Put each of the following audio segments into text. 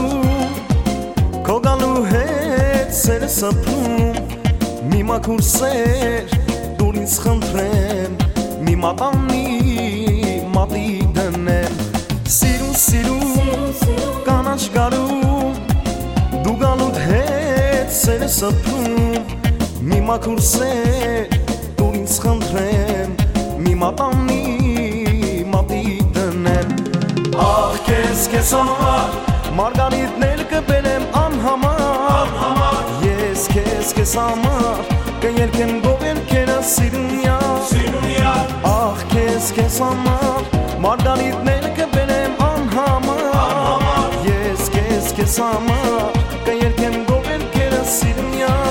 սրում, քո գալու հետ սերը սփռում, մի մաքուր սեր դուր ինձ խնդրեմ, մի մատանի մատի դնեմ, սիրուն կանաչ գարում, դու գալուդ հետ սերը սփռում, մի մաքուր սեր դուր ինձ խնդրեմ, մի մատանի մատի դնեմ, ահ քեզ համար մարգարիտներ կբերեմ անհամար, ես քեզ համար կերկեմ գովերքերը սիրունյալ, ահ քեզ համար մարգարիտներ կբերեմ անհամար, ես քեզ համար կերկեմ գովերքերը սիրունյալ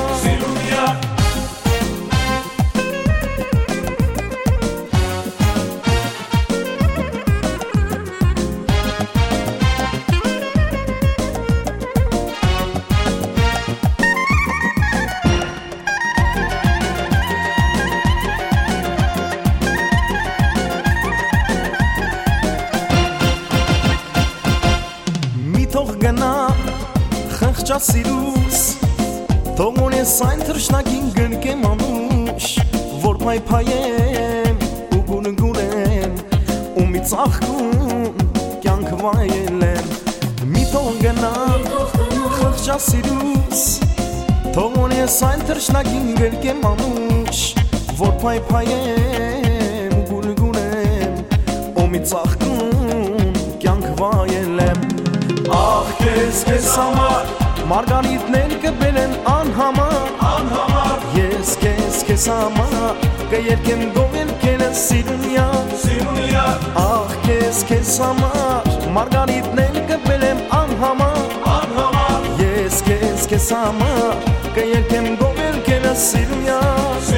թող գնա խղճասիրուս, թող ունես այն թռչնակին գրկեմ անուշ, որ փայփայեմ ու գունգունեմ, ու մի ծաղկուն կյանք վայելեմ, մի թող գնա խղճասիրուս, թող ունես այն թռչնակին գրկեմ անուշ, որ փայփայեմ ու գունգունեմ, ու մի ծաղկուն կյանք վայելեմ, ահ քեզ համար մարգարիտներ կբերեմ անհամար, ես քեզ համար կերկեմ գովերքերը սիրունյալ, ահ քեզ համար մարգարիտներ կբերեմ անհամար, ես քեզ համար կերկեմ գովերքերը սիրունյալ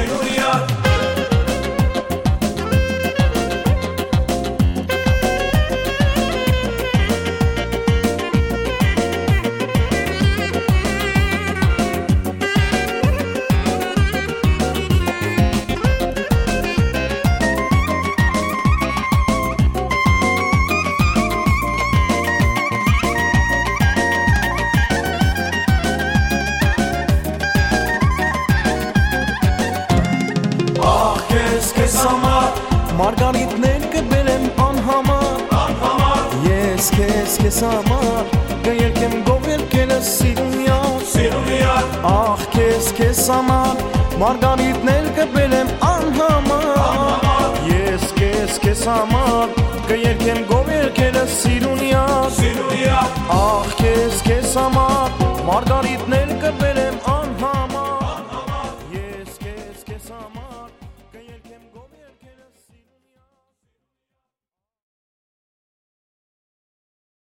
Քեզ համար մարգարիտներ կբերեմ անհամար, ես քեզ համար կերկեմ գովերքերը սիրունյալ, ահ քեզ համար մարգարիտներ կբերեմ անհամար, ես քեզ համար կերկեմ գովերքերը սիրունյալ, ահ քեզ համար մարգարիտներ